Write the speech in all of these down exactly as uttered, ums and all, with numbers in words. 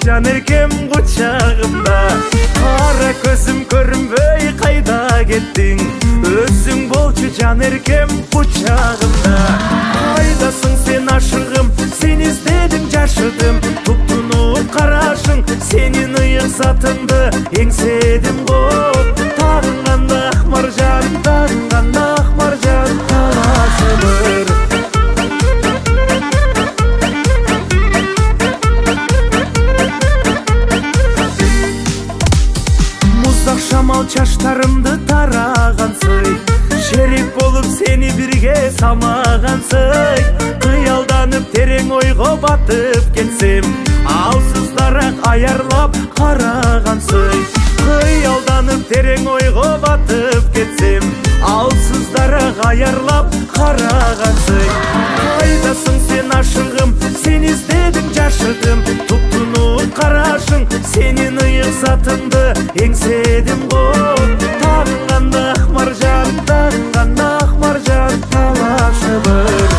жан эркем кучагымда. Кара көзүм көрүнбөй кайда кеттиң, өзүң болчу жан эркем кучагымда. Кайдасың сен ашыгым, сен издедим жашыдым, туптунуп карашың, сенин ыйык затыңды эңседим го. Тагынганда ак маржан, тагынганда ак маржан талашылыр. Муздак шамал чачтарымды тарагансый, шерик болуп сени бирге самагансый. Кыялданып терең ойго батып кетсем, алсыздараак аярлап карагансый. Кыялданып терең ойго батып кетсем, алсыздараак аярлап карагансый. Кайдасың сен ашыгым, сен издедим жашыдым, туптунуп карашың, сенин ыйык затыңды эңседим го. Тагынганда ак маржан, тагынганда ак маржан талашылыр.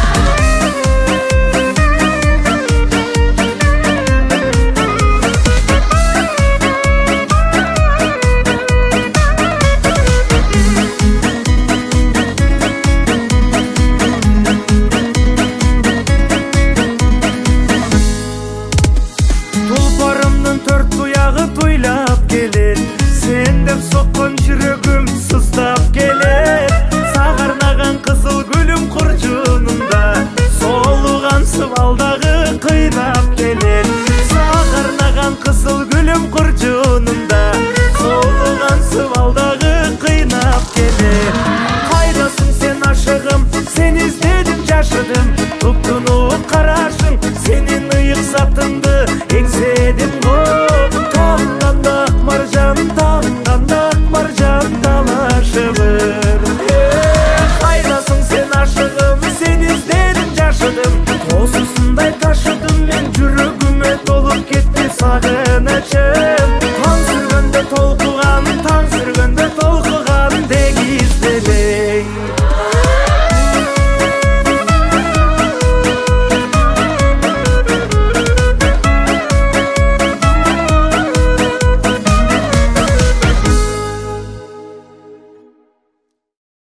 Тулпарымдын төрт туягы тойлап келет, сен деп соккон жүрөгүм сыздап келет. Сагарнаган кызыл гүлүм куржунунда, солуган сыбалдагы кыйнап келет. Сагарнаган кызыл гүлүм куржунунда, солуган сыбалдагы кыйнап келет. Кайдасың сен ашыгым, сен издедим жашыдым, туптунуп карашың, сенин ыйык затыңды эңседим го. Тагынганда ак маржан, тагынганда ак маржан талашылыр. Кайдасың сен ашыгым, сен издедим жашыдым, тоосусундай ташыдым мен жүрөгүмө толуп кетти сагынычым.